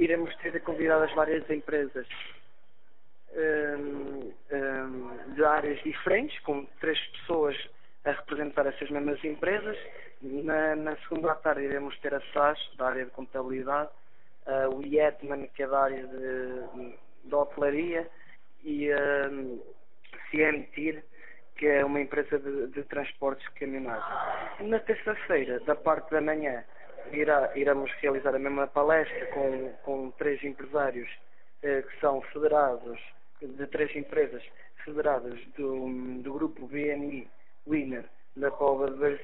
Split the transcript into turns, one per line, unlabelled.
iremos ter convidadas várias empresas de áreas diferentes, com 3 pessoas a representar essas mesmas empresas. Na segunda à tarde iremos ter a SAS, da área de contabilidade, o Yetman, que é da área de hotelaria, e a CMTIR, que é uma empresa de transportes de caminhonagem. Na terça-feira, da parte da manhã, iremos realizar a mesma palestra com 3 empresários que são federados, de 3 empresas federadas do grupo BNI Winner da Póvoa de Varzim.